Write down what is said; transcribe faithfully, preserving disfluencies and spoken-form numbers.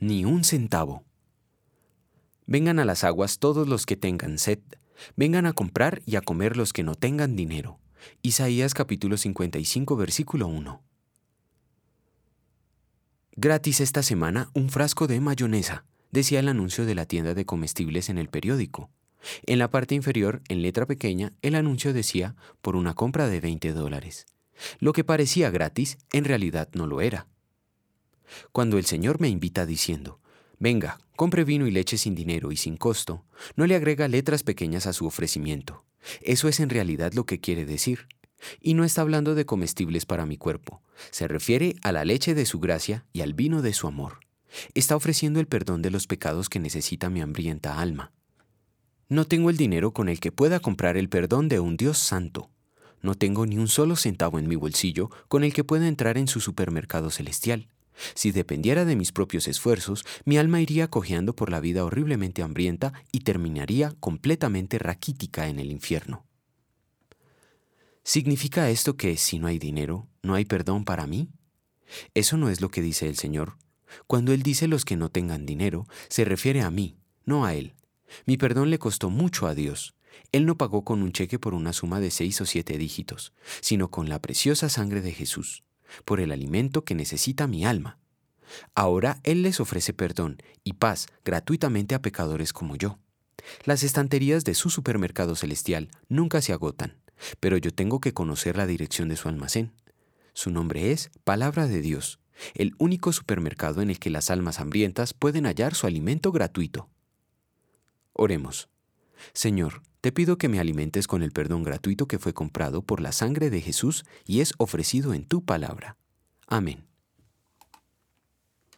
ni un centavo. Vengan a las aguas todos los que tengan sed. Vengan a comprar y a comer los que no tengan dinero. Isaías capítulo cincuenta y cinco, versículo uno. Gratis esta semana un frasco de mayonesa, decía el anuncio de la tienda de comestibles en el periódico. En la parte inferior, en letra pequeña, el anuncio decía por una compra de veinte dólares. Lo que parecía gratis, en realidad no lo era. Cuando el Señor me invita diciendo, venga, compre vino y leche sin dinero y sin costo, no le agrega letras pequeñas a su ofrecimiento. Eso es en realidad lo que quiere decir. Y no está hablando de comestibles para mi cuerpo. Se refiere a la leche de su gracia y al vino de su amor. Está ofreciendo el perdón de los pecados que necesita mi hambrienta alma. No tengo el dinero con el que pueda comprar el perdón de un Dios santo. No tengo ni un solo centavo en mi bolsillo con el que pueda entrar en su supermercado celestial. Si dependiera de mis propios esfuerzos, mi alma iría cojeando por la vida horriblemente hambrienta y terminaría completamente raquítica en el infierno. ¿Significa esto que si no hay dinero, no hay perdón para mí? Eso no es lo que dice el Señor. Cuando Él dice los que no tengan dinero, se refiere a mí, no a Él. Mi perdón le costó mucho a Dios. Él no pagó con un cheque por una suma de seis o siete dígitos, sino con la preciosa sangre de Jesús, por el alimento que necesita mi alma. Ahora Él les ofrece perdón y paz gratuitamente a pecadores como yo. Las estanterías de su supermercado celestial nunca se agotan, pero yo tengo que conocer la dirección de su almacén. Su nombre es Palabra de Dios, el único supermercado en el que las almas hambrientas pueden hallar su alimento gratuito. Oremos. Señor, te pido que me alimentes con el perdón gratuito que fue comprado por la sangre de Jesús y es ofrecido en tu palabra. Amén.